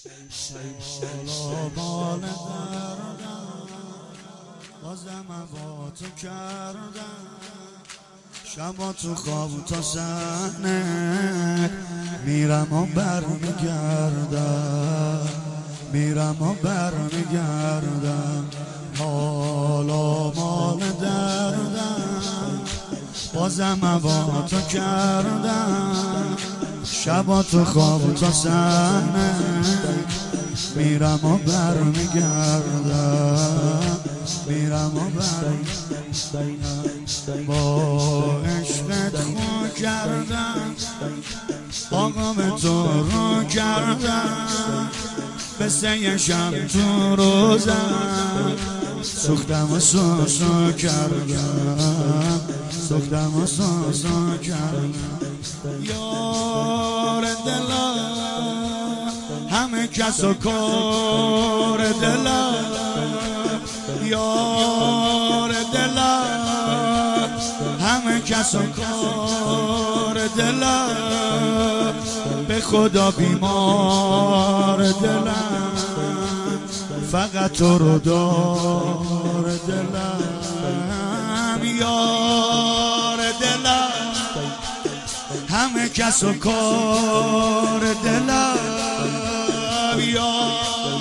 حالا بال دردم بازم با تو کردم، شبا تو خواب تا صحنه میرم و برمیگردم، میرم و برمیگردم. حالا مال دردم بازم با تو کردم، شبا تو خواب تا صحنه میرم و برمیگردم، میرم و برمیگردم. با عشقت خو کردم، آقام تو رو کردم، به سه شب تو روزم سوختم و سوسو کردم، سوختم و سوسو کردم. یار دلا همه کس و کار دلا، یار دلا همه کس و کار دلا، به خدا بیمار دلم فقط تو رو دار دلم. یار دلم همه کس و کار دلم، یار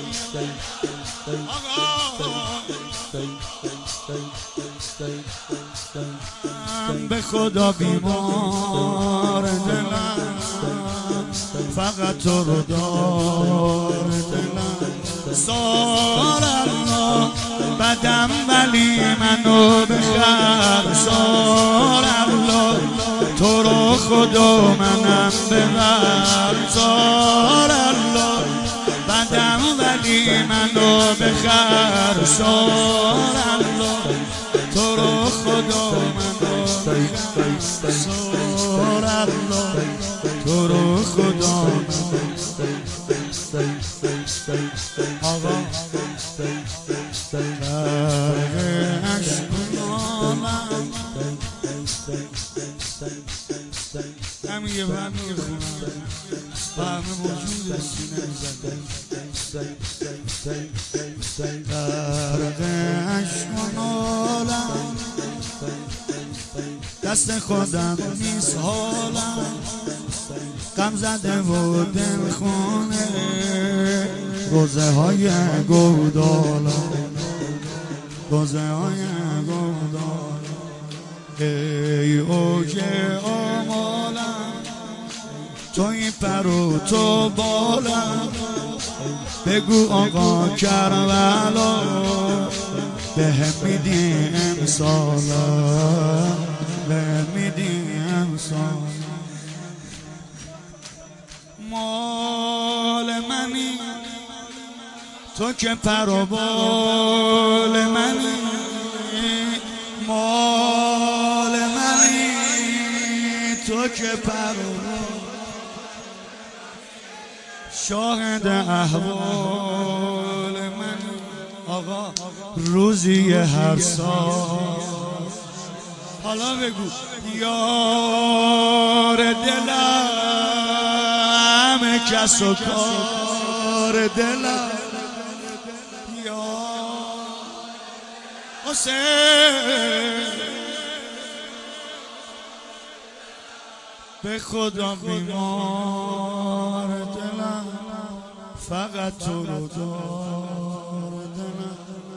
به خدا بیمار دلم فقط تو رو دار دلم. سال الله بدم ولی منو بخر، سال الله تو رو خدا منم ببر، سال الله بدم ولی منو بخر، سال الله تو رو خدا منو بخر، سال الله تو رو خدا منو. آقا برق عشق نامم همین یه برمی خونم برم موجود سینه زده. برق عشق نامم دست خودم نیست حالم، غم زده و دل خونه روزه های گودالم، روزه های گودالم. ای اوج آمالم توی پر و تو بالم، بگو آقا کربلا به هم میدی امسالم، به هم میدی امسالم. مال منی تو که پر و بال منی، مال منی تو که پر و بال، شاهد احوال منی. آقا روزی هر سال حالا بگو یار دلم کس و کار دلم، یار حسین به خدا بیمار دلم فقط تو رو دار دلم.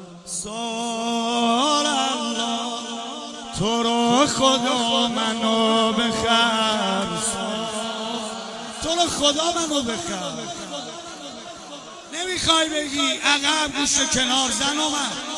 سال الله تو رو خدا منو بخر، تو رو خدا منو بخر. نمیخوای بگی عقب گوش کنار زن اومد.